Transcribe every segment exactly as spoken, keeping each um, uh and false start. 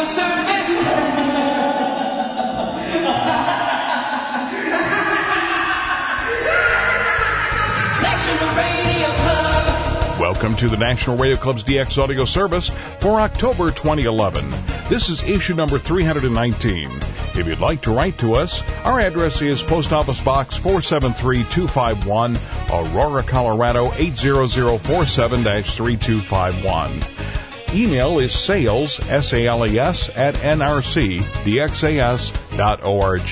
Service. National Radio Club. Welcome to the National Radio Club's D X Audio Service for October twenty eleven. This is issue number three hundred nineteen. If you'd like to write to us, our address is Post Office Box four seven three two five one, Aurora, Colorado eight zero zero four seven three two five one. Email is sales, S A L E S, at N R C D X A S dot org.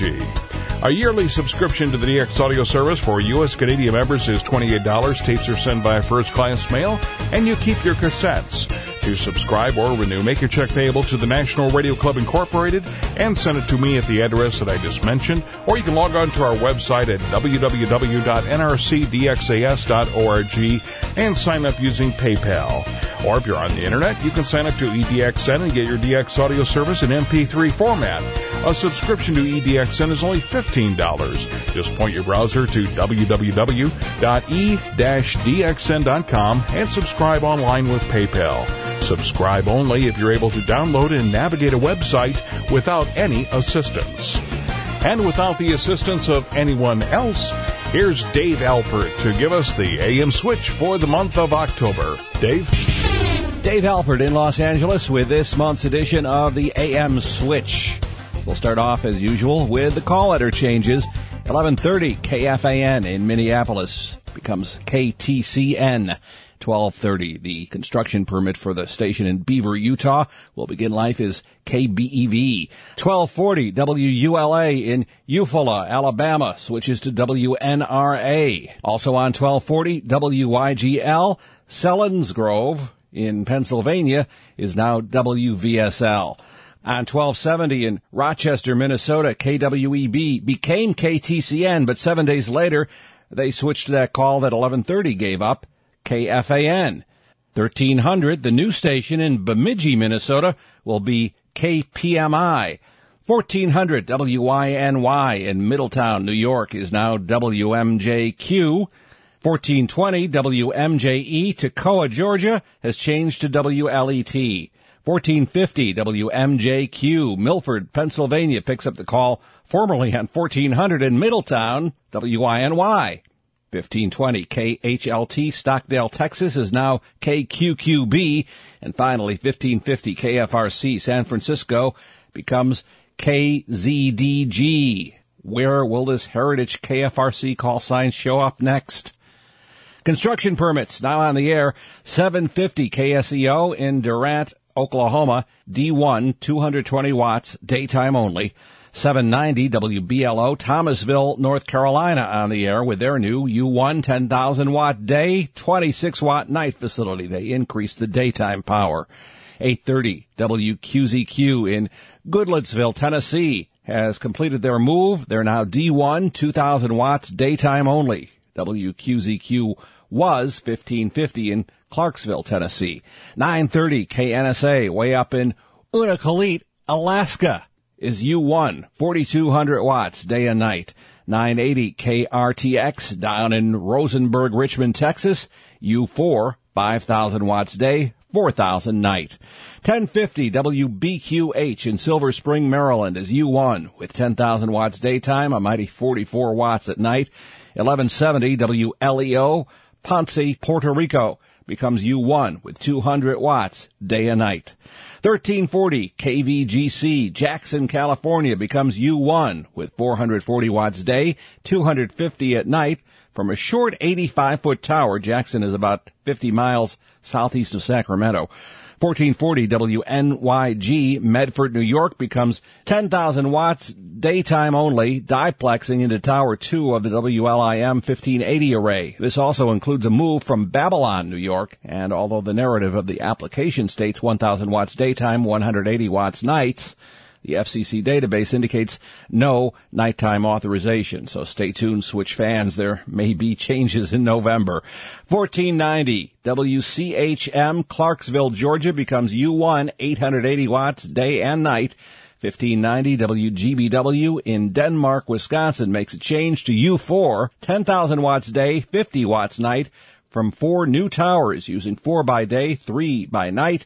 A yearly subscription to the D X Audio Service for U S Canadian members is twenty-eight dollars. Tapes are sent by first-class mail, and you keep your cassettes. To subscribe or renew, make your check payable to the National Radio Club Incorporated and send it to me at the address that I just mentioned, or you can log on to our website at w w w dot n r c d x a s dot org and sign up using PayPal. Or if you're on the internet, you can sign up to E D X N and get your D X audio service in M P three format. A subscription to E D X N is only fifteen dollars. Just point your browser to w w w dot e dash d x n dot com and subscribe online with PayPal. Subscribe only if you're able to download and navigate a website without any assistance. And without the assistance of anyone else, here's Dave Alpert to give us the A M Switch for the month of October. Dave? Dave Alpert in Los Angeles with this month's edition of the A M Switch. We'll start off, as usual, with the call letter changes. eleven thirty, K F A N in Minneapolis becomes K T C N. twelve thirty, the construction permit for the station in Beaver, Utah will begin life as K B E V. twelve forty, W U L A in Eufaula, Alabama switches to W N R A. Also on twelve forty, W Y G L, Selinsgrove in Pennsylvania is now W V S L. On twelve seventy in Rochester, Minnesota, K W E B became K T C N, but seven days later they switched to that call that eleven thirty gave up, K F A N. thirteen hundred, the new station in Bemidji, Minnesota, will be K P M I. fourteen hundred, W Y N Y in Middletown, New York, is now W M J Q. fourteen twenty, W M J E, Toccoa, Georgia, has changed to W L E T. fourteen fifty, W M J Q, Milford, Pennsylvania, picks up the call formerly on fourteen hundred in Middletown, W Y N Y. fifteen twenty, K H L T, Stockdale, Texas, is now K Q Q B. And finally, fifteen fifty, K F R C, San Francisco, becomes K Z D G. Where will this heritage K F R C call sign show up next? Construction permits, now on the air. seven fifty, K S E O in Durant, Oklahoma, D one, two hundred twenty watts, daytime only. seven ninety, W B L O, Thomasville, North Carolina, on the air with their new U one ten thousand watt day, twenty-six watt night facility. They increased the daytime power. eight thirty, W Q Z Q in Goodlettsville, Tennessee, has completed their move. They're now D one, two thousand watts, daytime only. W Q Z Q was fifteen fifty in Clarksville, Tennessee. nine thirty, K N S A, way up in Unalakleet, Alaska, is U one, forty-two hundred watts, day and night. nine eighty, K R T X, down in Rosenberg, Richmond, Texas, U four, five thousand watts day, four thousand night. ten fifty, W B Q H in Silver Spring, Maryland, is U one, with ten thousand watts daytime, a mighty forty-four watts at night. eleven seventy, W L E O, Ponce, Puerto Rico, becomes U one with two hundred watts, day and night. thirteen forty, K V G C, Jackson, California, becomes U one with four hundred forty watts day, two hundred fifty at night. From a short eighty-five foot tower, Jackson is about fifty miles southeast of Sacramento. fourteen forty, W N Y G, Medford, New York, becomes ten thousand watts, daytime only, diplexing into Tower two of the W L I M fifteen eighty array. This also includes a move from Babylon, New York, and although the narrative of the application states one thousand watts daytime, one hundred eighty watts nights, the F C C database indicates no nighttime authorization, so stay tuned, Switch fans. There may be changes in November. fourteen ninety, W C H M, Clarksville, Georgia, becomes U one, eight hundred eighty watts, day and night. fifteen ninety, W G B W in Denmark, Wisconsin, makes a change to U four, ten thousand watts day, fifty watts night, from four new towers using four by day, three by night.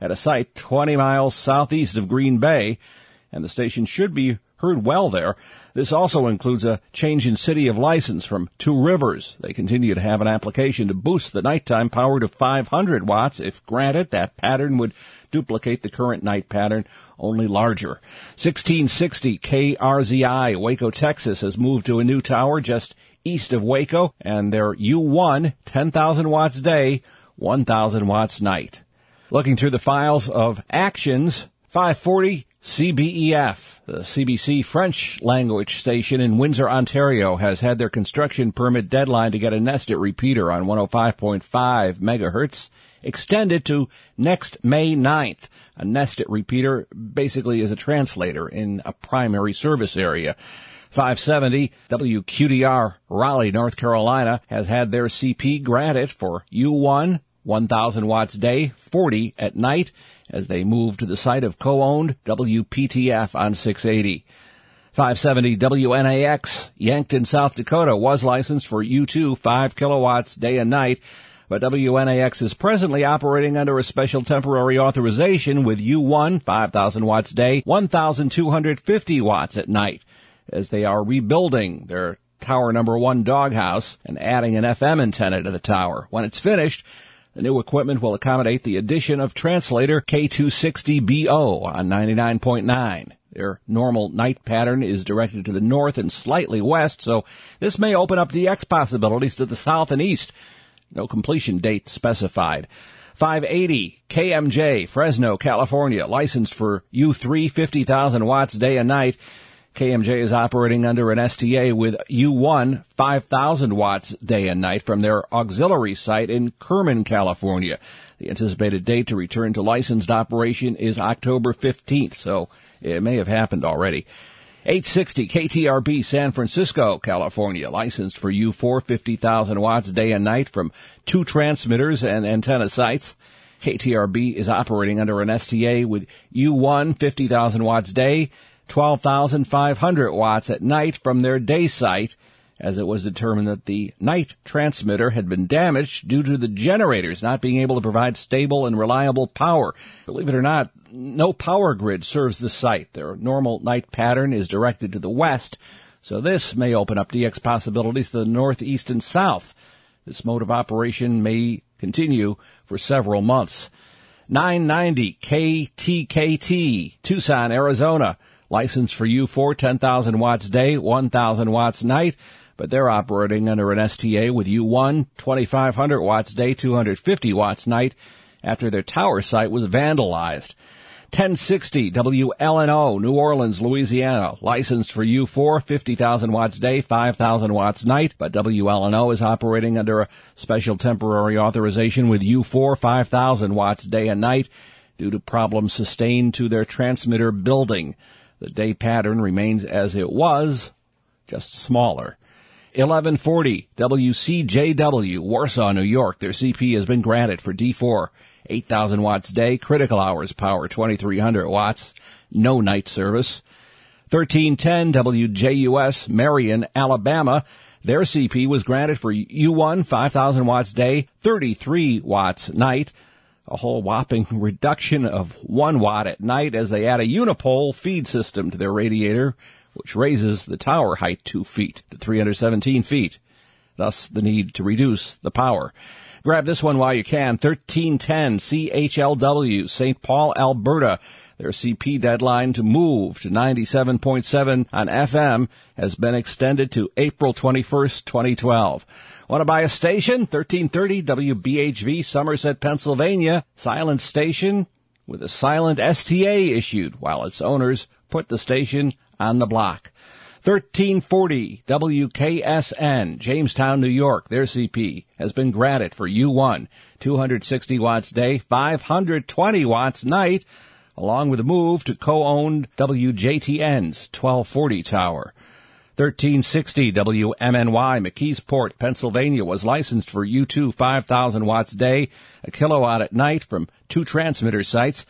at a site twenty miles southeast of Green Bay, and the station should be heard well there. This also includes a change in city of license from Two Rivers. They continue to have an application to boost the nighttime power to five hundred watts. If granted, that pattern would duplicate the current night pattern, only larger. sixteen sixty K R Z I, Waco, Texas, has moved to a new tower just east of Waco, and their U one, ten thousand watts day, one thousand watts night. Looking through the files of actions, five forty C B E F, the C B C French language station in Windsor, Ontario, has had their construction permit deadline to get a nested repeater on one oh five point five megahertz extended to next May ninth. A nested repeater basically is a translator in a primary service area. five seventy W Q D R Raleigh, North Carolina, has had their C P granted for U one, one thousand watts day, forty at night, as they move to the site of co-owned W P T F on six eighty. five seventy W N A X, Yankton, South Dakota, was licensed for U two, five kilowatts day and night, but W N A X is presently operating under a special temporary authorization with U one, five thousand watts day, one thousand two hundred fifty watts at night, as they are rebuilding their tower number one doghouse and adding an F M antenna to the tower. When it's finished, the new equipment will accommodate the addition of translator K two sixty B O on ninety-nine point nine. Their normal night pattern is directed to the north and slightly west, so this may open up D X possibilities to the south and east. No completion date specified. five eighty K M J, Fresno, California, licensed for U three, fifty thousand watts day and night. K M J is operating under an S T A with U one, five thousand watts day and night from their auxiliary site in Kerman, California. The anticipated date to return to licensed operation is October fifteenth, so it may have happened already. eight sixty K T R B, San Francisco, California, licensed for U four, fifty thousand watts day and night from two transmitters and antenna sites. K T R B is operating under an S T A with U one, fifty thousand watts day, twelve thousand five hundred watts at night from their day site, as it was determined that the night transmitter had been damaged due to the generators not being able to provide stable and reliable power. Believe it or not, no power grid serves the site. Their normal night pattern is directed to the west, so this may open up D X possibilities to the north, east, and south. This mode of operation may continue for several months. nine ninety K T K T, Tucson, Arizona, licensed for U four, ten thousand watts day, one thousand watts night, but they're operating under an S T A with U one, twenty-five hundred watts day, two hundred fifty watts night, after their tower site was vandalized. ten sixty W L N O, New Orleans, Louisiana, licensed for U four, fifty thousand watts day, five thousand watts night, but W L N O is operating under a special temporary authorization with U four, five thousand watts day and night due to problems sustained to their transmitter building. The day pattern remains as it was, just smaller. eleven forty W C J W, Warsaw, New York. Their C P has been granted for D four, eight thousand watts day, critical hours power, twenty-three hundred watts, no night service. thirteen ten W J U S, Marion, Alabama. Their C P was granted for U one, five thousand watts day, thirty-three watts night. A whole whopping reduction of one watt at night as they add a unipole feed system to their radiator, which raises the tower height two feet to three hundred seventeen feet. Thus, the need to reduce the power. Grab this one while you can. thirteen ten C H L W, Saint Paul, Alberta. Their C P deadline to move to ninety-seven point seven on F M has been extended to April twenty-first, twenty twelve. Want to buy a station? thirteen thirty W B H V, Somerset, Pennsylvania. Silent station with a silent S T A issued while its owners put the station on the block. thirteen forty W K S N, Jamestown, New York. Their C P has been granted for U one, two hundred sixty watts day, five hundred twenty watts night, along with a move to co-owned W J T N's twelve forty tower. thirteen sixty W M N Y, McKeesport, Pennsylvania, was licensed for U two, five thousand watts day, a kilowatt at night from two transmitter sites.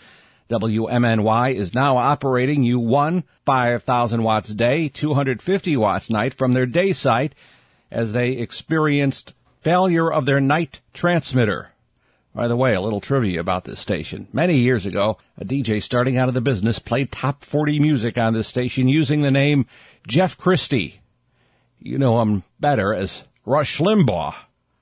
W M N Y is now operating U one, five thousand watts day, two hundred fifty watts night from their day site as they experienced failure of their night transmitter. By the way, a little trivia about this station. Many years ago, a D J starting out of the business played top forty music on this station using the name Jeff Christie. You know him better as Rush Limbaugh.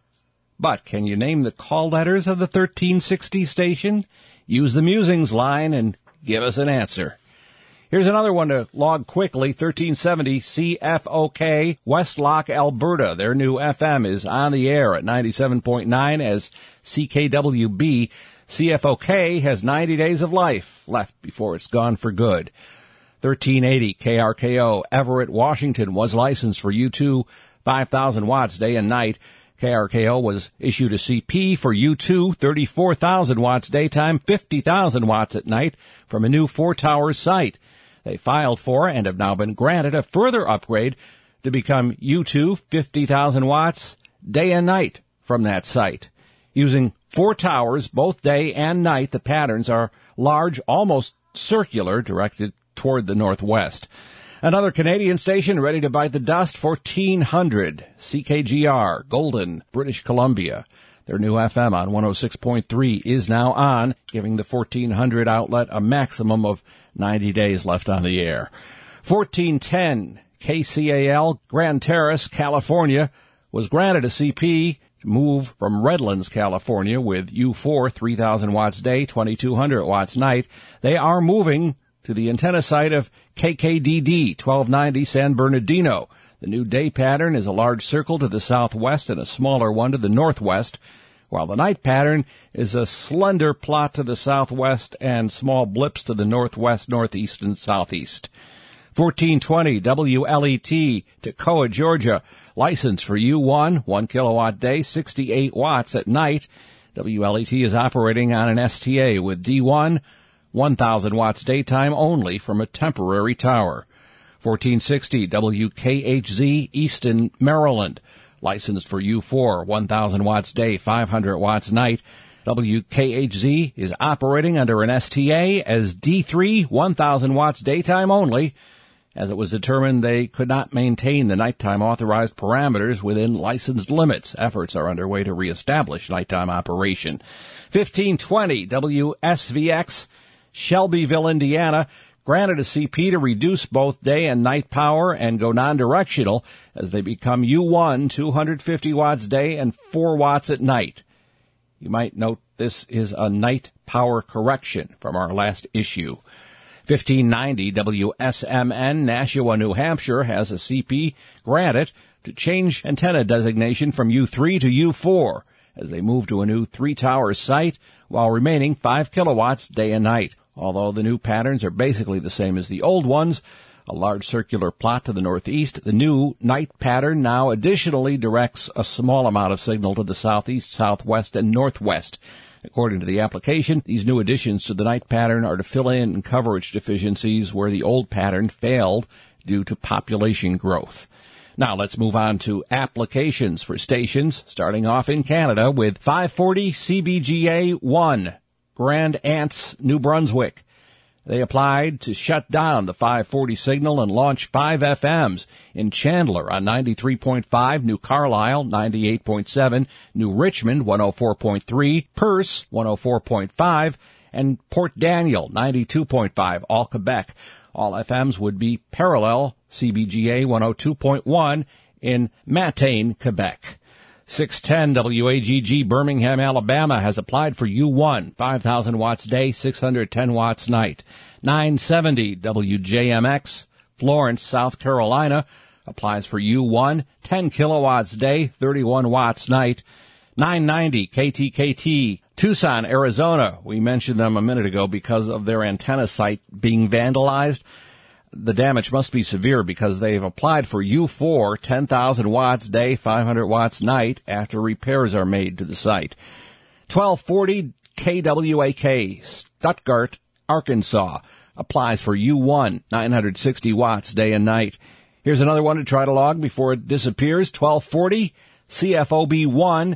But can you name the call letters of the thirteen sixty station? Use the musings line and give us an answer. Here's another one to log quickly. thirteen seventy C F O K, Westlock, Alberta. Their new F M is on the air at ninety-seven point nine as C K W B. C F O K has ninety days of life left before it's gone for good. thirteen eighty K R K O, Everett, Washington, was licensed for U two, five thousand watts day and night. K R K O was issued a C P for U two, thirty-four thousand watts daytime, fifty thousand watts at night from a new Four Towers site. They filed for and have now been granted a further upgrade to become U two, fifty thousand watts day and night from that site. Using four towers, both day and night, the patterns are large, almost circular, directed toward the northwest. Another Canadian station ready to bite the dust, fourteen hundred C K G R, Golden, British Columbia. Their new F M on one oh six point three is now on, giving the fourteen hundred outlet a maximum of ninety days left on the air. fourteen ten K C A L, Grand Terrace, California, was granted a C P to move from Redlands, California, with U four, three thousand watts day, twenty-two hundred watts night. They are moving to the antenna site of K K D D, twelve ninety San Bernardino. The new day pattern is a large circle to the southwest and a smaller one to the northwest, while the night pattern is a slender plot to the southwest and small blips to the northwest, northeast, and southeast. fourteen twenty W L E T, Toccoa, Georgia, license for U one, one kilowatt day, sixty-eight watts at night. W L E T is operating on an S T A with D one, one thousand watts daytime only from a temporary tower. fourteen sixty W K H Z, Easton, Maryland, licensed for U four, one thousand watts day, five hundred watts night. W K H Z is operating under an S T A as D three, one thousand watts daytime only, as it was determined they could not maintain the nighttime authorized parameters within licensed limits. Efforts are underway to reestablish nighttime operation. fifteen twenty W S V X, Shelbyville, Indiana, granted a C P to reduce both day and night power and go non-directional as they become U one, two hundred fifty watts day and four watts at night. You might note this is a night power correction from our last issue. fifteen ninety W S M N, Nashua, New Hampshire, has a C P granted to change antenna designation from U three to U four as they move to a new three-tower site while remaining five kilowatts day and night. Although the new patterns are basically the same as the old ones, a large circular plot to the northeast, the new night pattern now additionally directs a small amount of signal to the southeast, southwest, and northwest. According to the application, these new additions to the night pattern are to fill in coverage deficiencies where the old pattern failed due to population growth. Now let's move on to applications for stations, starting off in Canada with five forty C B G A one. Grand Anse, New Brunswick. They applied to shut down the five forty signal and launch five F Ms in Chandler on ninety-three point five, New Carlisle ninety-eight point seven, New Richmond one oh four point three, Perce one oh four point five, and Port Daniel ninety-two point five, all Quebec. All F Ms would be parallel C B G A one oh two point one in Matane, Quebec. six ten W A G G, Birmingham, Alabama, has applied for U one, five thousand watts day, six hundred ten watts night. nine seventy W J M X, Florence, South Carolina, applies for U one, ten kilowatts day, thirty-one watts night. nine ninety K T K T, Tucson, Arizona. We mentioned them a minute ago because of their antenna site being vandalized. The damage must be severe because they've applied for U four, ten thousand watts day, five hundred watts night after repairs are made to the site. twelve forty K W A K, Stuttgart, Arkansas, applies for U one, nine hundred sixty watts day and night. Here's another one to try to log before it disappears. twelve forty C F O B one,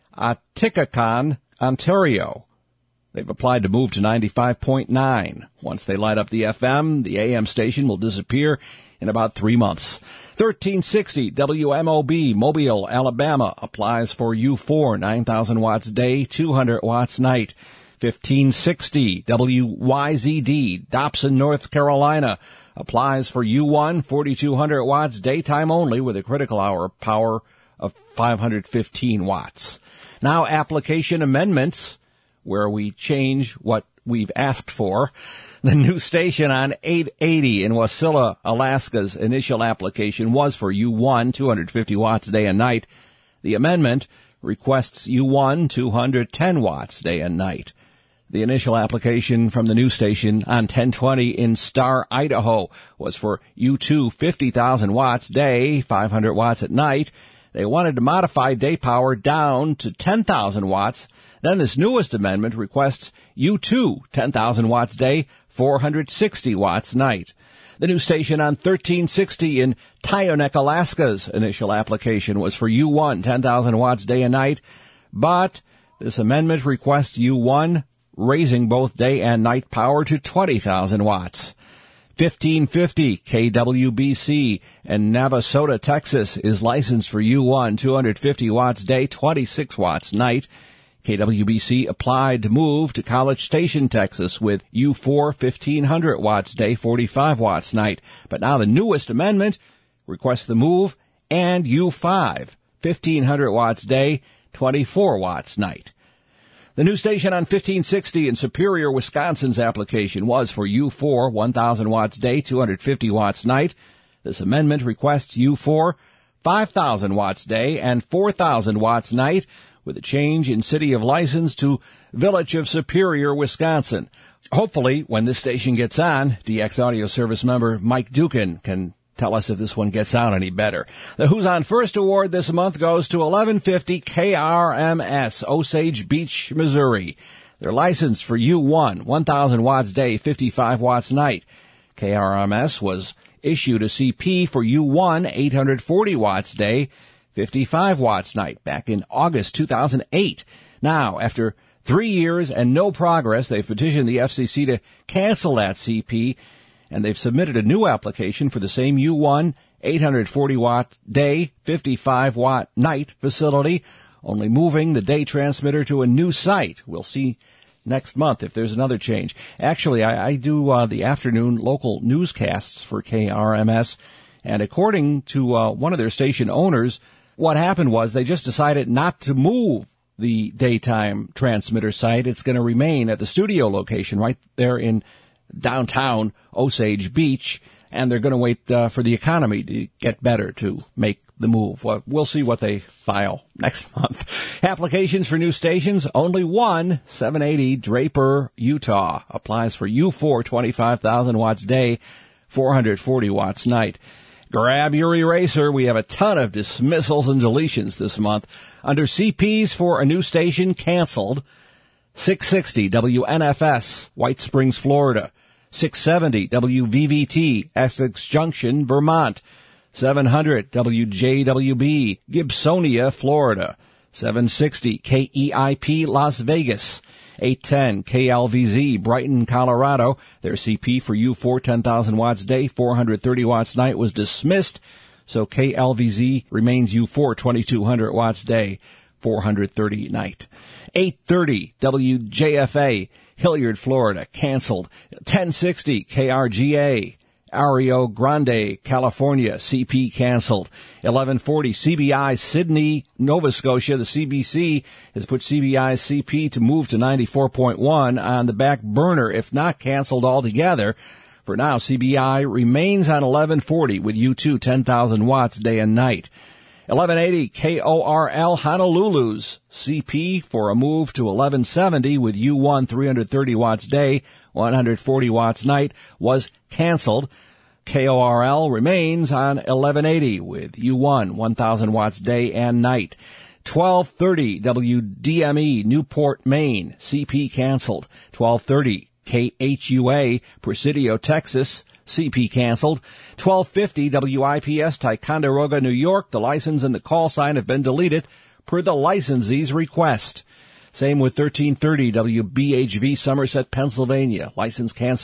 Atikakan, Ontario. They've applied to move to ninety-five point nine. Once they light up the F M, the A M station will disappear in about three months. thirteen sixty W M O B, Mobile, Alabama, applies for U four, nine thousand watts day, two hundred watts night. fifteen sixty W Y Z D, Dobson, North Carolina, applies for U one, forty-two hundred watts, daytime only, with a critical hour power of five hundred fifteen watts. Now, application amendments, where we change what we've asked for. The new station on eight eighty in Wasilla, Alaska's initial application was for U one, two hundred fifty watts day and night. The amendment requests U one, two hundred ten watts day and night. The initial application from the new station on ten twenty in Star, Idaho was for U two, fifty thousand watts day, five hundred watts at night. They wanted to modify day power down to ten thousand watts. Then this newest amendment requests U two, ten thousand watts day, four hundred sixty watts night. The new station on thirteen sixty in Tyonek, Alaska's initial application was for U one, ten thousand watts day and night, but this amendment requests U one, raising both day and night power to twenty thousand watts. fifteen fifty K W B C in Navasota, Texas is licensed for U one, two hundred fifty watts day, twenty-six watts night. K W B C applied to move to College Station, Texas with U four, fifteen hundred watts day, forty-five watts night. But now the newest amendment requests the move and U five, fifteen hundred watts day, twenty-four watts night. The new station on fifteen sixty in Superior, Wisconsin's application was for U four, one thousand watts day, two hundred fifty watts night. This amendment requests U four, five thousand watts day and four thousand watts night, with a change in city of license to Village of Superior, Wisconsin. Hopefully, when this station gets on, D X Audio Service member Mike Dukin can tell us if this one gets out any better. The Who's On First award this month goes to eleven fifty K R M S, Osage Beach, Missouri. They're licensed for U one, one thousand watts day, fifty-five watts night. K R M S was issued a C P for U one, eight hundred forty watts day, fifty-five watts night, back in August two thousand eight. Now, after three years and no progress, they've petitioned the F C C to cancel that C P, and they've submitted a new application for the same U one, eight hundred forty watt day, fifty-five watt night facility, only moving the day transmitter to a new site. We'll see next month if there's another change. Actually, I, I do uh, the afternoon local newscasts for K R M S, and according to uh, one of their station owners, what happened was they just decided not to move the daytime transmitter site. It's going to remain at the studio location right there in downtown Osage Beach, and they're going to wait uh, for the economy to get better to make the move. Well, we'll see what they file next month. Applications for new stations, only one, seven eighty Draper, Utah, applies for U four, twenty-five thousand watts day, four hundred forty watts night. Grab your eraser. We have a ton of dismissals and deletions this month. Under C Ps for a new station canceled, six sixty W N F S, White Springs, Florida. six seventy W V V T, Essex Junction, Vermont. seven hundred W J W B, Gibsonia, Florida. seven sixty K E I P, Las Vegas. eight ten K L V Z, Brighton, Colorado. Their C P for U four, ten thousand watts day, four hundred thirty watts night was dismissed, so K L V Z remains U four, twenty-two hundred watts day, four hundred thirty night. eight thirty W J F A, Hilliard, Florida, canceled. ten sixty K R G A, Rio Grande, California, C P canceled. eleven forty C B I, Sydney, Nova Scotia. The C B C has put C B I's C P to move to ninety-four point one on the back burner, if not canceled altogether. For now, C B I remains on eleven forty with U two, ten thousand watts day and night. eleven eighty K O R L, Honolulu's C P for a move to eleven seventy with U one, three hundred thirty watts day, one hundred forty watts night was canceled. K O R L remains on eleven eighty with U one, one thousand watts day and night. twelve thirty W D M E, Newport, Maine, C P canceled. twelve thirty K H U A, Presidio, Texas, C P canceled. twelve fifty W I P S, Ticonderoga, New York. The license and the call sign have been deleted per the licensee's request. Same with thirteen thirty W B H V, Somerset, Pennsylvania. License canceled.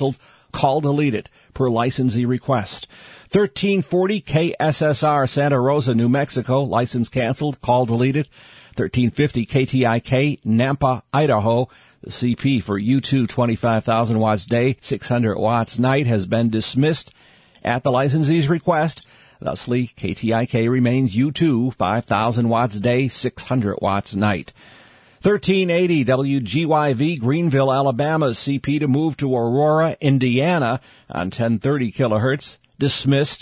call deleted per licensee request. thirteen forty K S S R Santa Rosa, New Mexico, license canceled, call deleted. thirteen fifty K T I K Nampa, Idaho, the C P for U two twenty-five thousand watts day, six hundred watts night has been dismissed at the licensee's request. Thusly, K T I K remains U two, five thousand watts day, six hundred watts night. thirteen eighty W G Y V Greenville, Alabama, C P to move to Aurora, Indiana on ten thirty kilohertz. Dismissed.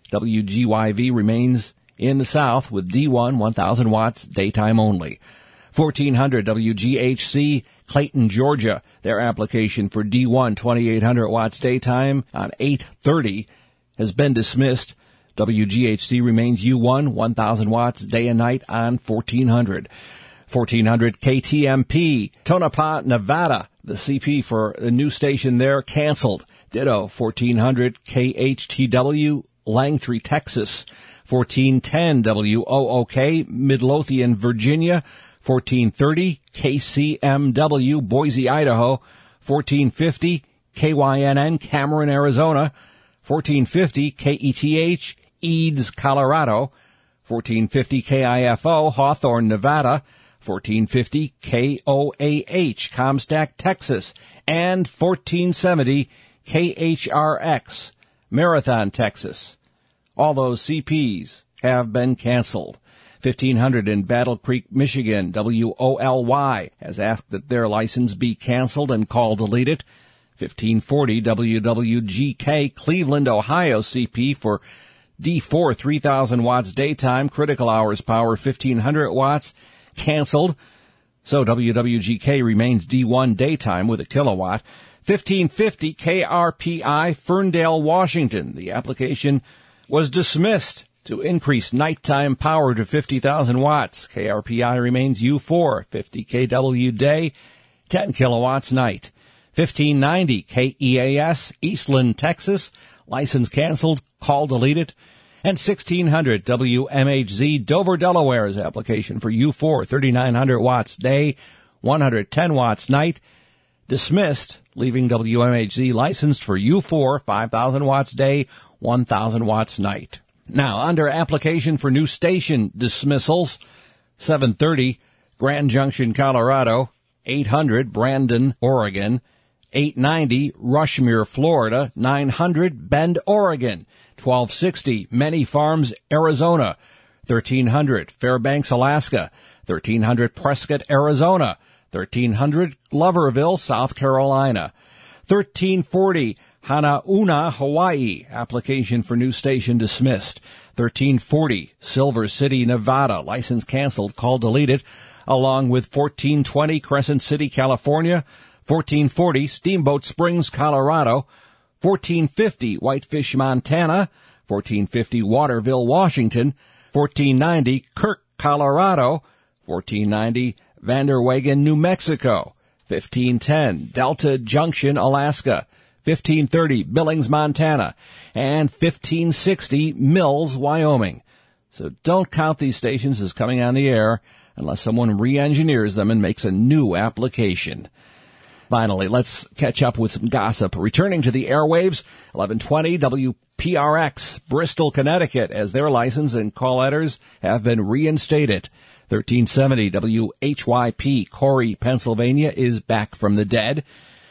W G Y V remains in the south with D one, one thousand watts, daytime only. fourteen hundred W G H C Clayton, Georgia. Their application for D one, twenty-eight hundred watts daytime on eight thirty has been dismissed. W G H C remains U one, one thousand watts day and night on fourteen hundred. fourteen hundred K T M P, Tonopah, Nevada. The C P for the new station there canceled. Ditto, fourteen hundred K H T W, Langtree, Texas. fourteen ten W O O K, Midlothian, Virginia. fourteen thirty K C M W, Boise, Idaho. fourteen fifty K Y N N, Cameron, Arizona. fourteen fifty K E T H, Eads, Colorado. fourteen fifty K I F O, Hawthorne, Nevada. fourteen fifty K O A H, Comstock, Texas. And fourteen seventy K H R X, Marathon, Texas. All those C Ps have been canceled. fifteen hundred in Battle Creek, Michigan, W O L Y has asked that their license be canceled and call deleted. fifteen forty W W G K, Cleveland, Ohio, C P for D four, three thousand watts daytime, critical hours power fifteen hundred watts, canceled. So W W G K remains D one daytime with a kilowatt. fifteen fifty K R P I, Ferndale, Washington. The application was dismissed to increase nighttime power to fifty thousand watts. K R P I remains U four, fifty K W day, ten kilowatts night. fifteen ninety K E A S, Eastland, Texas. License canceled, call deleted. And sixteen hundred W M H Z, Dover, Delaware's application for U four, thirty-nine hundred watts day, one hundred ten watts night. Dismissed, leaving W M H Z licensed for U four, five thousand watts day, one thousand watts night. Now, under application for new station dismissals, seven thirty, Grand Junction, Colorado, eight hundred, Brandon, Oregon, eight ninety, Rushmere, Florida, nine hundred, Bend, Oregon, twelve sixty, Many Farms, Arizona, thirteen hundred, Fairbanks, Alaska, thirteen hundred, Prescott, Arizona, thirteen hundred, Gloverville, South Carolina, thirteen forty, Hanauna, Hawaii, application for new station dismissed. thirteen forty, Silver City, Nevada, license canceled, call deleted, along with fourteen twenty, Crescent City, California, fourteen forty, Steamboat Springs, Colorado, fourteen fifty, Whitefish, Montana, fourteen fifty, Waterville, Washington, fourteen ninety, Kirk, Colorado, fourteen ninety, Vanderwagen, New Mexico, fifteen ten, Delta Junction, Alaska, fifteen thirty, Billings, Montana, and fifteen sixty, Mills, Wyoming. So don't count these stations as coming on the air unless someone re-engineers them and makes a new application. Finally, let's catch up with some gossip. Returning to the airwaves, eleven twenty W P R X, Bristol, Connecticut, as their license and call letters have been reinstated. thirteen seventy W H Y P, Corey, Pennsylvania, is back from the dead.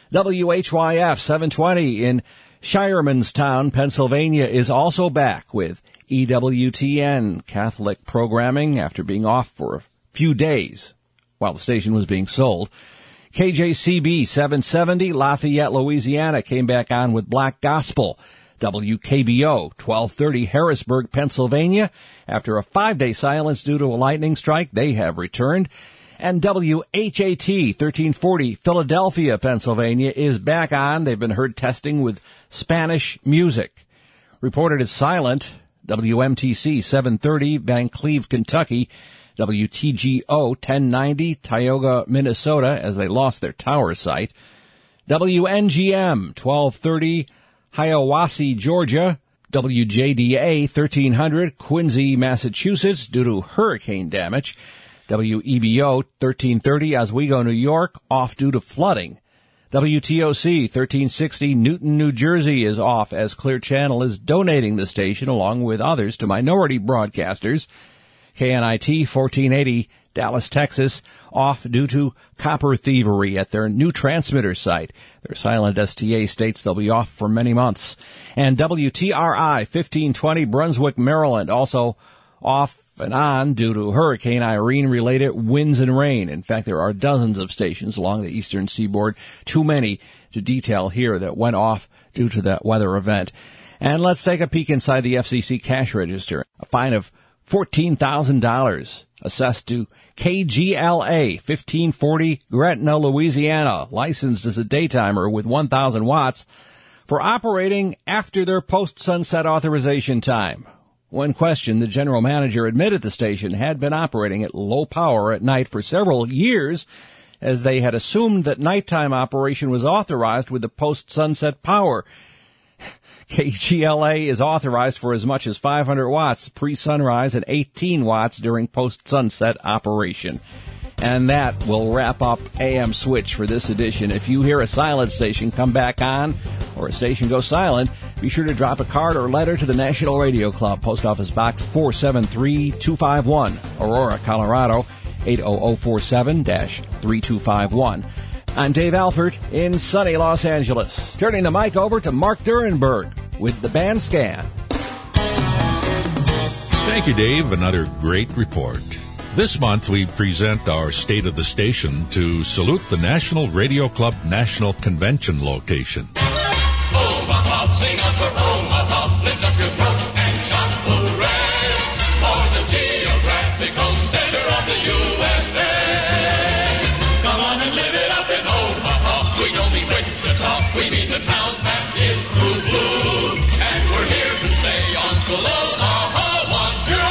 W H Y F seven twenty in Shiremanstown, Pennsylvania, is also back with E W T N Catholic programming after being off for a few days while the station was being sold. K J C B seven seventy, Lafayette, Louisiana, came back on with Black Gospel. W K B O twelve thirty, Harrisburg, Pennsylvania. After a five-day silence due to a lightning strike, they have returned. And W H A T thirteen forty, Philadelphia, Pennsylvania, is back on. They've been heard testing with Spanish music. Reported as silent, W M T C seven thirty, Van Cleve, Kentucky. W T G O ten ninety, Tioga, Minnesota, as they lost their tower site. W N G M twelve thirty, Hiawassee, Georgia. W J D A thirteen hundred, Quincy, Massachusetts, due to hurricane damage. W E B O thirteen thirty, Oswego, New York, off due to flooding. W T O C thirteen sixty Newton, New Jersey is off as Clear Channel is donating the station along with others to minority broadcasters. K N I T fourteen eighty Dallas, Texas, off due to copper thievery at their new transmitter site. Their silent S T A states they'll be off for many months. And W T R I fifteen twenty Brunswick, Maryland, also off and on due to Hurricane Irene-related winds and rain. In fact, there are dozens of stations along the eastern seaboard, too many to detail here, that went off due to that weather event. And let's take a peek inside the F C C cash register. A fine of fourteen thousand dollars assessed to K G L A fifteen forty Gretna, Louisiana, licensed as a daytimer with one thousand watts, for operating after their post-sunset authorization time. When questioned, the general manager admitted the station had been operating at low power at night for several years, as they had assumed that nighttime operation was authorized with the post-sunset power. K G L A is authorized for as much as five hundred watts pre-sunrise and eighteen watts during post-sunset operation. And that will wrap up A M Switch for this edition. If you hear a silent station come back on or a station go silent, be sure to drop a card or letter to the National Radio Club, Post Office Box four seven three two five one, Aurora, Colorado, eight oh oh four seven dash three two five one. I'm Dave Alpert in sunny Los Angeles. Turning the mic over to Mark Durenberg with the Band Scan. Thank you, Dave. Another great report. This month, we present our State of the Station to salute the National Radio Club National Convention location. Omaha, sing out for Omaha, lift up your throat and shout hooray, for the geographical center of the U S A. Come on and live it up in Omaha, we don't mean Wichita, we mean the town that is true blue, and we're here to say Uncle Omaha wants you.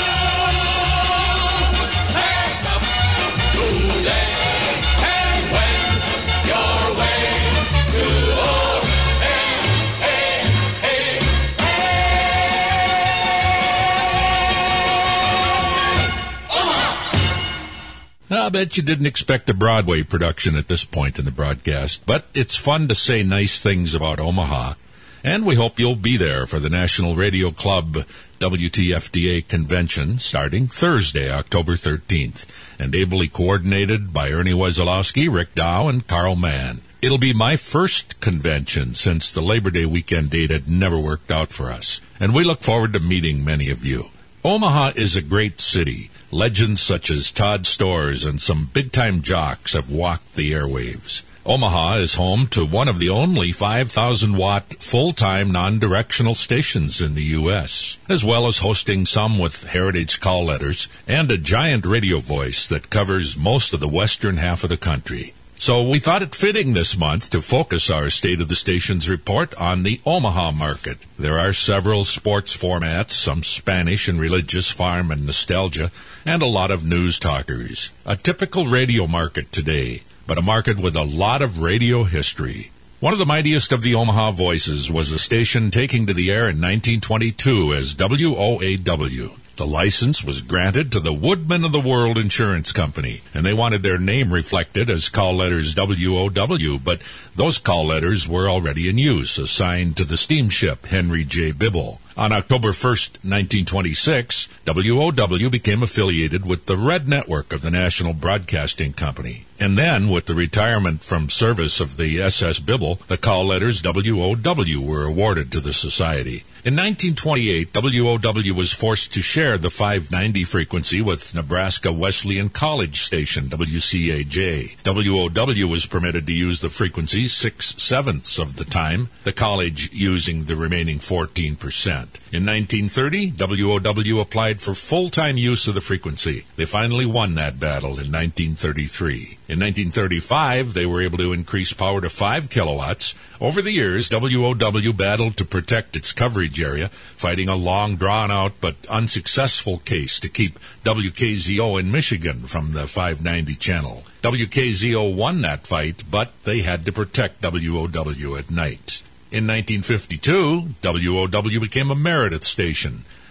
I bet you didn't expect a Broadway production at this point in the broadcast, but it's fun to say nice things about Omaha, and we hope you'll be there for the National Radio Club W T F D A convention starting Thursday, October thirteenth, and ably coordinated by Ernie Wesolowski, Rick Dow, and Carl Mann. It'll be my first convention since the Labor Day weekend date had never worked out for us, and we look forward to meeting many of you. Omaha is a great city. Legends such as Todd Storrs and some big-time jocks have walked the airwaves. Omaha is home to one of the only five thousand watt full-time non-directional stations in the U S, as well as hosting some with heritage call letters and a giant radio voice that covers most of the western half of the country. So we thought it fitting this month to focus our State of the Stations report on the Omaha market. There are several sports formats, some Spanish and religious, farm and nostalgia, and a lot of news talkers. A typical radio market today, but a market with a lot of radio history. One of the mightiest of the Omaha voices was a station taking to the air in nineteen twenty-two as W O A W. The license was granted to the Woodman of the World Insurance Company, and they wanted their name reflected as call letters W O W, but those call letters were already in use, assigned to the steamship Henry J. Bibble. On October first, nineteen twenty-six, W O W became affiliated with the Red Network of the National Broadcasting Company. And then, with the retirement from service of the S S Bibble, the call letters W O W were awarded to the society. In nineteen twenty-eight, W O W was forced to share the five ninety frequency with Nebraska Wesleyan College station, W C A J. W O W was permitted to use the frequency six-sevenths of the time, the college using the remaining fourteen percent. In nineteen thirty, W O W applied for full-time use of the frequency. They finally won that battle in nineteen thirty-three. In nineteen thirty-five, they were able to increase power to five kilowatts. Over the years, W O W battled to protect its coverage area, fighting a long, drawn-out but unsuccessful case to keep W K Z O in Michigan from the five ninety channel. W K Z O won that fight, but they had to protect W O W at night. In nineteen fifty-two, W O W became a Meredith station.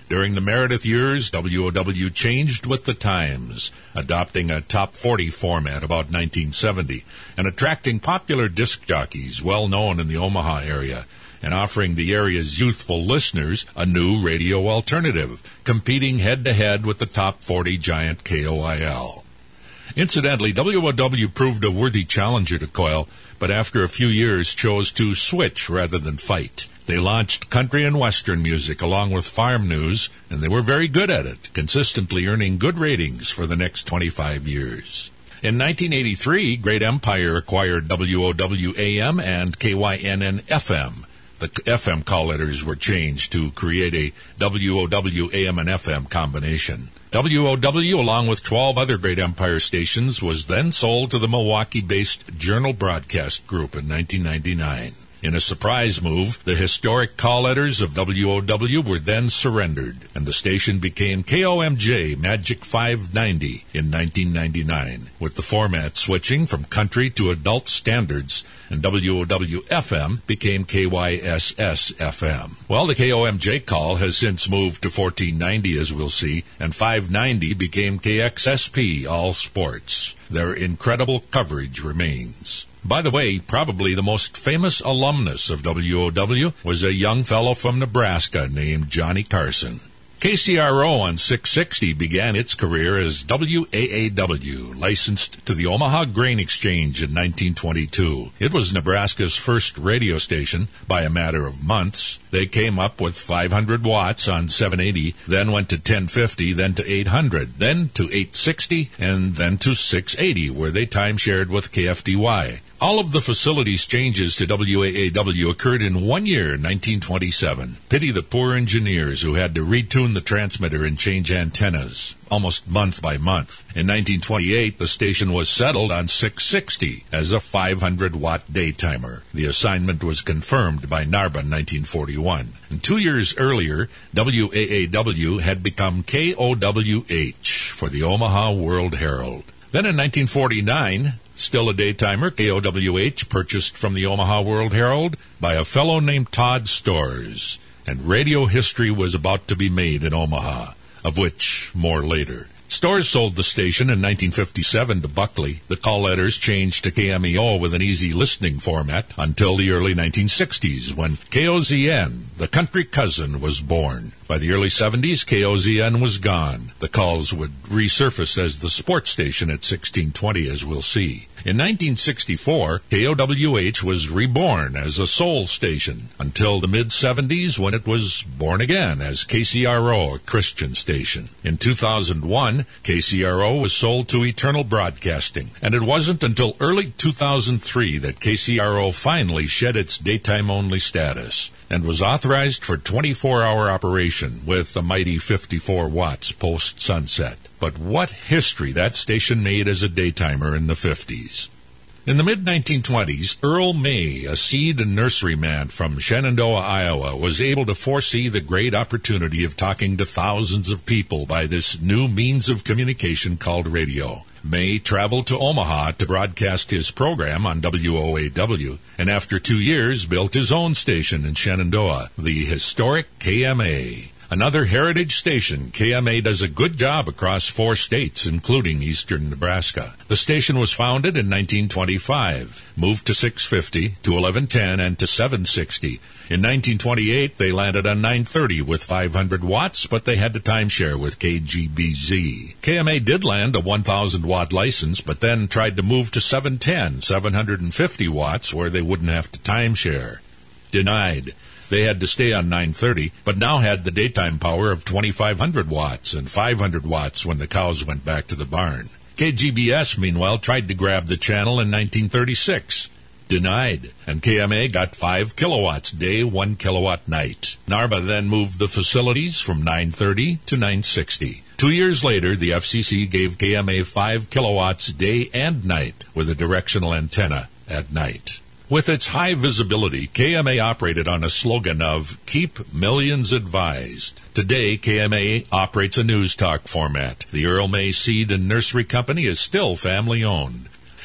During the Meredith years, W O W changed with the times, adopting a top forty format about nineteen seventy and attracting popular disc jockeys well known in the Omaha area, and offering the area's youthful listeners a new radio alternative, competing head-to-head with the top forty giant K O I L. Incidentally, W O W proved a worthy challenger to Coil, but after a few years chose to switch rather than fight. They launched country and western music along with farm news, and they were very good at it, consistently earning good ratings for the next twenty-five years. In nineteen eighty-three, Great Empire acquired W O W A M and K Y N N F M. The F M call letters were changed to create a W O W A M and F M combination. W O W, along with twelve other Great Empire stations, was then sold to the Milwaukee-based Journal Broadcast Group in nineteen ninety-nine. In a surprise move, the historic call letters of W O W were then surrendered, and the station became K O M J Magic five ninety in nineteen ninety-nine, with the format switching from country to adult standards, and W O W F M became K Y S S F M. Well, the K O M J call has since moved to fourteen ninety, as we'll see, and five ninety became K X S P All Sports. Their incredible coverage remains. By the way, probably the most famous alumnus of W O W was a young fellow from Nebraska named Johnny Carson. K C R O on six sixty began its career as W A A W, licensed to the Omaha Grain Exchange in nineteen twenty-two. It was Nebraska's first radio station by a matter of months. They came up with five hundred watts on seven eighty, then went to ten fifty, then to eight hundred, then to eight sixty, and then to six eighty, where they time-shared with K F D Y. All of the facilities changes to W A A W occurred in one year, nineteen twenty-seven. Pity the poor engineers who had to retune the transmitter and change antennas, almost month by month. In nineteen twenty-eight, the station was settled on six sixty as a five hundred watt daytimer. The assignment was confirmed by NARBA in nineteen forty-one. And two years earlier, W A A W had become K O W H for the Omaha World Herald. Then in nineteen forty-nine, still a daytimer, K O W H purchased from the Omaha World Herald by a fellow named Todd Storrs, and radio history was about to be made in Omaha, of which more later. Storrs sold the station in nineteen fifty-seven to Buckley. The call letters changed to K M E O with an easy listening format until the early nineteen sixties, when K O Z N, the country cousin, was born. By the early seventies, K O Z N was gone. The calls would resurface as the sports station at sixteen twenty, as we'll see. In nineteen sixty-four, K O W H was reborn as a soul station until the mid-seventies, when it was born again as K C R O, a Christian station. In two thousand one, K C R O was sold to Eternal Broadcasting, and it wasn't until early two thousand three that K C R O finally shed its daytime-only status and was authorized for twenty-four hour operation with a mighty fifty-four watts post-sunset. But what history that station made as a daytimer in the fifties. In the mid nineteen twenties, Earl May, a seed and nurseryman from Shenandoah, Iowa, was able to foresee the great opportunity of talking to thousands of people by this new means of communication called radio. May traveled to Omaha to broadcast his program on W O A W, and after two years built his own station in Shenandoah, the historic K M A. Another heritage station, K M A does a good job across four states, including eastern Nebraska. The station was founded in nineteen twenty-five, moved to six fifty, to eleven ten, and to seven sixty. In nineteen twenty-eight, they landed on nine thirty with five hundred watts, but they had to timeshare with K G B Z. K M A did land a one thousand watt license, but then tried to move to seven ten, seven hundred fifty watts, where they wouldn't have to timeshare. Denied. They had to stay on nine thirty, but now had the daytime power of twenty-five hundred watts and five hundred watts when the cows went back to the barn. K G B S, meanwhile, tried to grab the channel in nineteen thirty-six. Denied, and K M A got five kilowatts day, one kilowatt night. NARBA then moved the facilities from nine thirty to nine sixty. Two years later, the F C C gave K M A five kilowatts day and night with a directional antenna at night. With its high visibility, K M A operated on a slogan of Keep Millions Advised. Today, K M A operates a news talk format. The Earl May Seed and Nursery Company is still family-owned.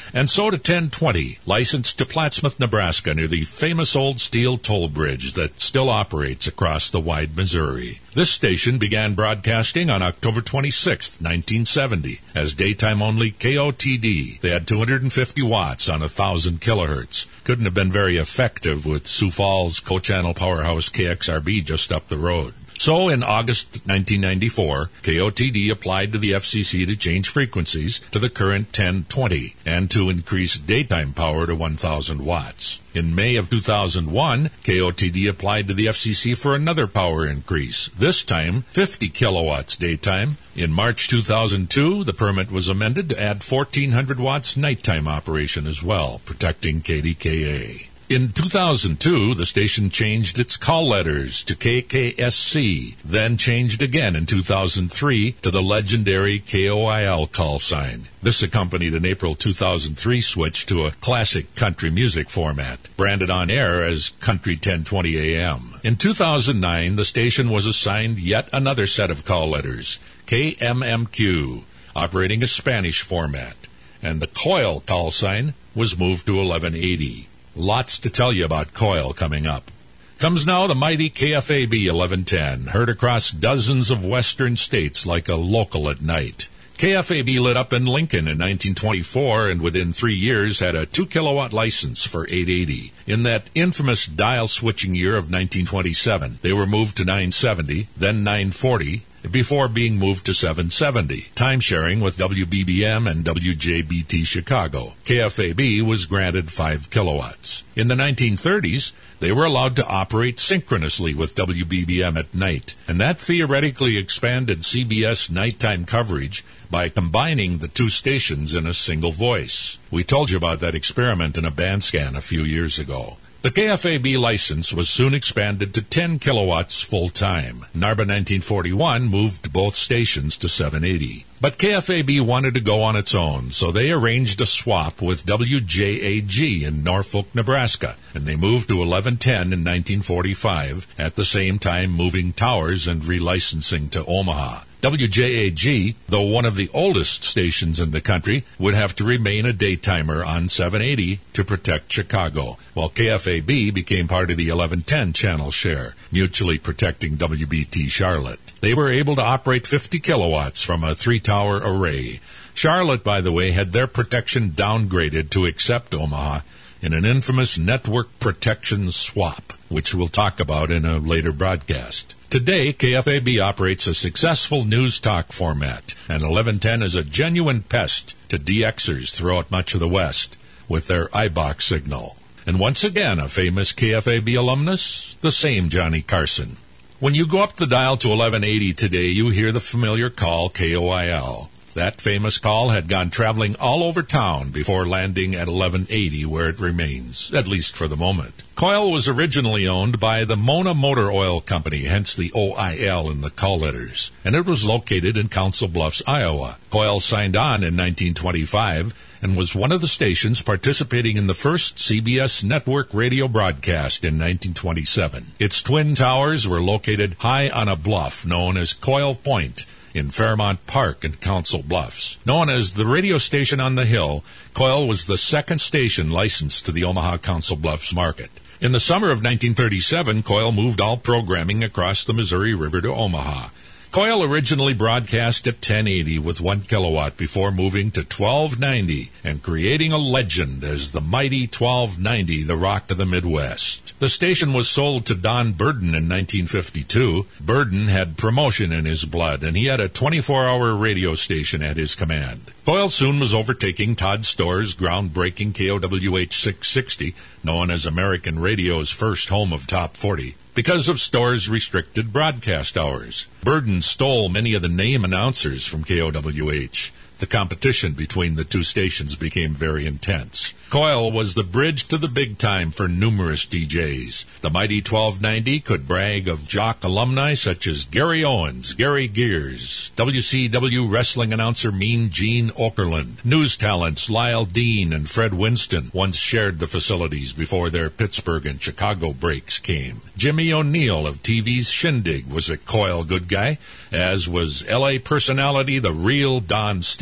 And so to ten twenty, licensed to Plattsmouth, Nebraska, near the famous old steel toll bridge that still operates across the wide Missouri. This station began broadcasting on October twenty-sixth, nineteen seventy, as daytime-only K O T D. They had two hundred fifty watts on one thousand kilohertz. Couldn't have been very effective with Sioux Falls co-channel powerhouse K X R B just up the road. So in August nineteen ninety-four, K O T D applied to the F C C to change frequencies to the current ten twenty and to increase daytime power to one thousand watts. In May of two thousand one, K O T D applied to the F C C for another power increase, this time fifty kilowatts daytime. In March two thousand two, the permit was amended to add fourteen hundred watts nighttime operation as well, protecting K D K A. In two thousand two, the station changed its call letters to K K S C, then changed again in two thousand three to the legendary K O I L call sign. This accompanied an April two thousand three switch to a classic country music format, branded on air as Country ten twenty A M. In two thousand nine, the station was assigned yet another set of call letters, K M M Q, operating a Spanish format, and the Coil call sign was moved to eleven eighty. Lots to tell you about Coil coming up. Comes now the mighty K F A B eleven ten, heard across dozens of western states like a local at night. K F A B lit up in Lincoln in nineteen twenty-four and within three years had a two kilowatt license for eight eighty. In that infamous dial switching year of nineteen twenty-seven, they were moved to nine seventy, then nine forty, before being moved to seven seventy, time-sharing with W B B M and W J B T Chicago. K F A B was granted five kilowatts. In the nineteen thirties, they were allowed to operate synchronously with W B B M at night, and that theoretically expanded C B S nighttime coverage by combining the two stations in a single voice. We told you about that experiment in a band scan a few years ago. The K F A B license was soon expanded to ten kilowatts full-time. NARBA nineteen forty-one moved both stations to seven eighty. But K F A B wanted to go on its own, so they arranged a swap with W J A G in Norfolk, Nebraska, and they moved to eleven ten in nineteen forty-five, at the same time moving towers and relicensing to Omaha. W J A G, though one of the oldest stations in the country, would have to remain a daytimer on seven eighty to protect Chicago, while K F A B became part of the eleven ten channel share, mutually protecting W B T Charlotte. They were able to operate fifty kilowatts from a three-tower array. Charlotte, by the way, had their protection downgraded to accept Omaha in an infamous network protection swap, which we'll talk about in a later broadcast. Today, K F A B operates a successful news talk format, and eleven ten is a genuine pest to D Xers throughout much of the West with their I BOX signal. And once again, a famous K F A B alumnus, the same Johnny Carson. When you go up the dial to eleven eighty today, you hear the familiar call K O I L. That famous call had gone traveling all over town before landing at eleven eighty, where it remains, at least for the moment. Coil was originally owned by the Mona Motor Oil Company, hence the O I L in the call letters, and it was located in Council Bluffs, Iowa. Coil signed on in nineteen twenty-five and was one of the stations participating in the first C B S network radio broadcast in nineteen twenty-seven. Its twin towers were located high on a bluff known as Coil Point in Fairmount Park and Council Bluffs. Known as the radio station on the hill, Coil was the second station licensed to the Omaha Council Bluffs market. In the summer of nineteen thirty-seven, Coil moved all programming across the Missouri River to Omaha. Coil originally broadcast at ten eighty with one kilowatt before moving to twelve ninety and creating a legend as the mighty twelve ninety, the rock of the Midwest. The station was sold to Don Burden in nineteen fifty-two. Burden had promotion in his blood, and he had a twenty-four hour radio station at his command. Coil soon was overtaking Todd Stohr's groundbreaking K O W H six sixty, known as American radio's first home of top forty, because of Stohr's restricted broadcast hours. Burden stole many of the name announcers from K O W H. The competition between the two stations became very intense. Coil was the bridge to the big time for numerous D Js. The mighty twelve ninety could brag of jock alumni such as Gary Owens, Gary Gears, W C W wrestling announcer Mean Gene Okerlund. News talents Lyle Dean and Fred Winston once shared the facilities before their Pittsburgh and Chicago breaks came. Jimmy O'Neill of T V's Shindig was a Coil good guy, as was L A personality the real Don Steele.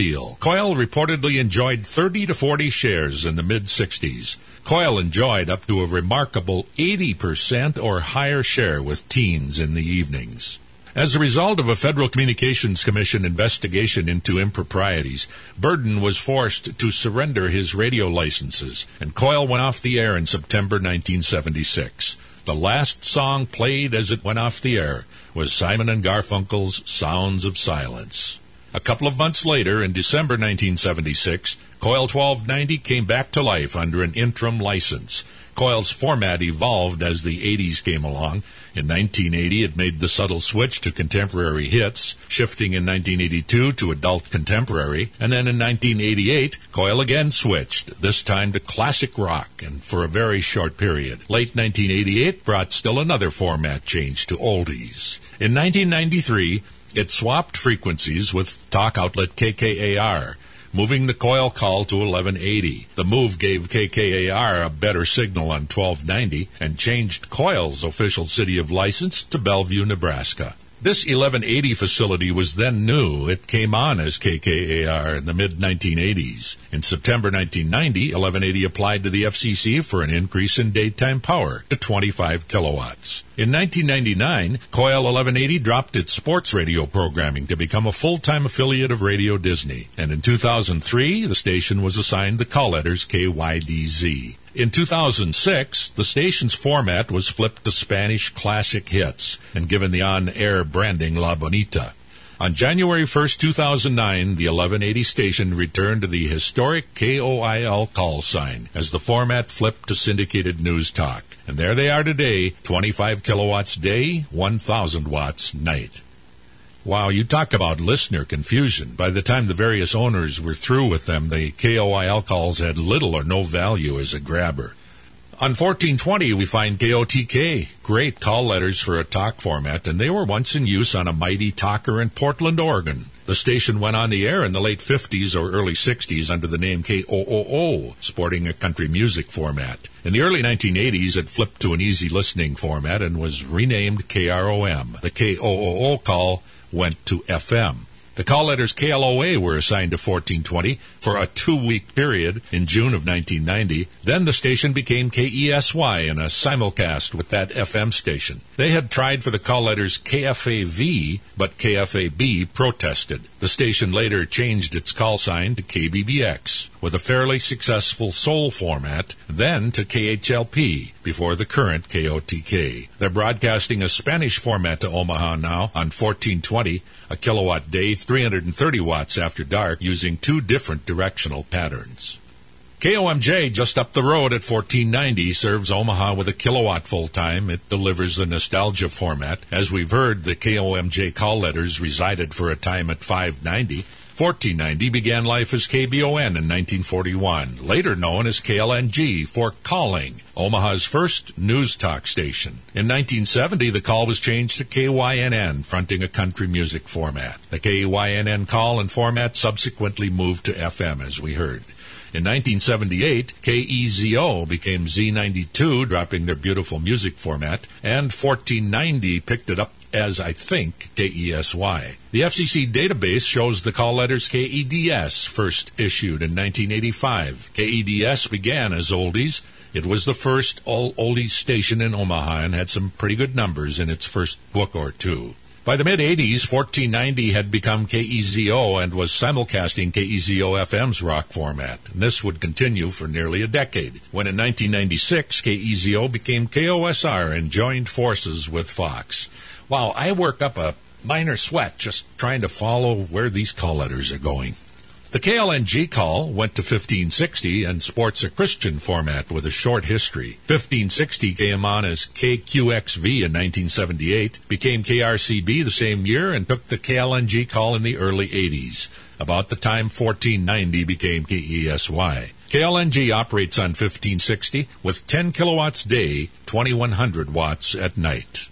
deal. Coyle reportedly enjoyed thirty to forty shares in the mid-sixties. Coyle enjoyed up to a remarkable eighty percent or higher share with teens in the evenings. As a result of a Federal Communications Commission investigation into improprieties, Burden was forced to surrender his radio licenses, and Coyle went off the air in September nineteen seventy-six. The last song played as it went off the air was Simon and Garfunkel's Sounds of Silence. A couple of months later, in December nineteen seventy-six, Coyle twelve ninety came back to life under an interim license. Coyle's format evolved as the eighties came along. In nineteen eighty, it made the subtle switch to contemporary hits, shifting in nineteen eighty-two to adult contemporary, and then in nineteen eighty-eight, Coyle again switched, this time to classic rock, and for a very short period. Late nineteen eighty-eight brought still another format change to oldies. In nineteen ninety-three, it swapped frequencies with talk outlet K K A R, moving the Coyle call to eleven eighty. The move gave K K A R a better signal on twelve ninety and changed Coyle's official city of license to Bellevue, Nebraska. This eleven eighty facility was then new. It came on as K K A R in the mid nineteen eighties. In September nineteen ninety, eleven eighty applied to the F C C for an increase in daytime power to twenty-five kilowatts. In nineteen ninety-nine, Coyle eleven eighty dropped its sports radio programming to become a full-time affiliate of Radio Disney. And in two thousand three, the station was assigned the call letters K Y D Z. In two thousand six, the station's format was flipped to Spanish classic hits and given the on-air branding La Bonita. On January first, two thousand nine, the eleven eighty station returned to the historic K O I L call sign as the format flipped to syndicated news talk. And there they are today, twenty-five kilowatts day, one thousand watts night. Wow, you talk about listener confusion. By the time the various owners were through with them, the K O I L calls had little or no value as a grabber. On fourteen twenty, we find K O T K, great call letters for a talk format, and they were once in use on a mighty talker in Portland, Oregon. The station went on the air in the late fifties or early sixties under the name K O O O, sporting a country music format. In the early nineteen eighties, it flipped to an easy listening format and was renamed K R O M. The K O O O call went to F M. The call letters K L O A were assigned to fourteen twenty for a two-week period in June of nineteen ninety. Then the station became K E S Y in a simulcast with that F M station. They had tried for the call letters K F A V, but K F A B protested. The station later changed its call sign to K B B X with a fairly successful soul format, then to K H L P before the current K O T K. They're broadcasting a Spanish format to Omaha now on fourteen twenty, a kilowatt day, three hundred thirty watts after dark, using two different directional patterns. K O M J, just up the road at fourteen ninety, serves Omaha with a kilowatt full-time. It delivers the nostalgia format. As we've heard, the K O M J call letters resided for a time at five ninety. fourteen ninety began life as K B O N in nineteen forty-one, later known as K L N G for Calling, Omaha's first news talk station. In nineteen seventy, the call was changed to K Y N N, fronting a country music format. The K Y N N call and format subsequently moved to F M, as we heard. In nineteen seventy-eight, K E Z O became Z ninety-two, dropping their beautiful music format, and fourteen ninety picked it up as, I think, K E S Y. The F C C database shows the call letters K E D S, first issued in nineteen eighty-five. K E D S began as oldies. It was the first all-oldies station in Omaha and had some pretty good numbers in its first book or two. By the mid-eighties, fourteen ninety had become K E Z O and was simulcasting K E Z O F M's rock format. And this would continue for nearly a decade, when in nineteen ninety-six, K E Z O became K O S R and joined forces with Fox. Wow, I work up a minor sweat just trying to follow where these call letters are going. The K L N G call went to fifteen sixty and sports a Christian format with a short history. fifteen sixty came on as K Q X V in nineteen seventy-eight, became K R C B the same year, and took the K L N G call in the early eighties, about the time fourteen ninety became K E S Y. K L N G operates on fifteen sixty with ten kilowatts day, twenty-one hundred watts at night.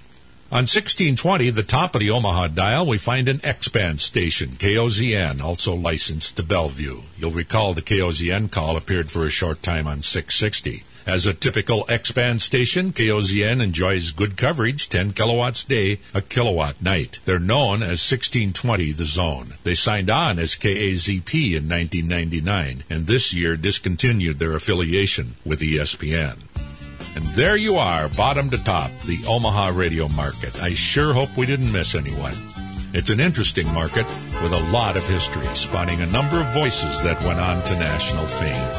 On sixteen twenty, the top of the Omaha dial, we find an X-band station, K O Z N, also licensed to Bellevue. You'll recall the K O Z N call appeared for a short time on six sixty. As a typical X-band station, K O Z N enjoys good coverage, ten kilowatts day, a kilowatt night. They're known as sixteen twenty The Zone. They signed on as K A Z P in nineteen ninety-nine, and this year discontinued their affiliation with E S P N. And there you are, bottom to top, the Omaha radio market. I sure hope we didn't miss anyone. It's an interesting market with a lot of history, spawning a number of voices that went on to national fame.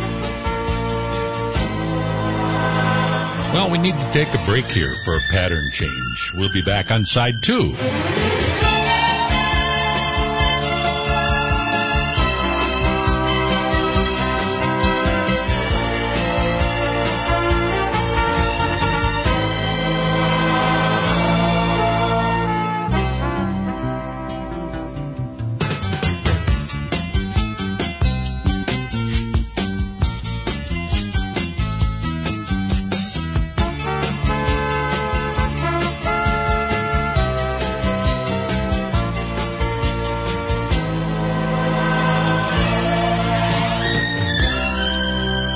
Well, we need to take a break here for a pattern change. We'll be back on side two.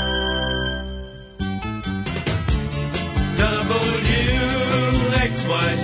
W X Y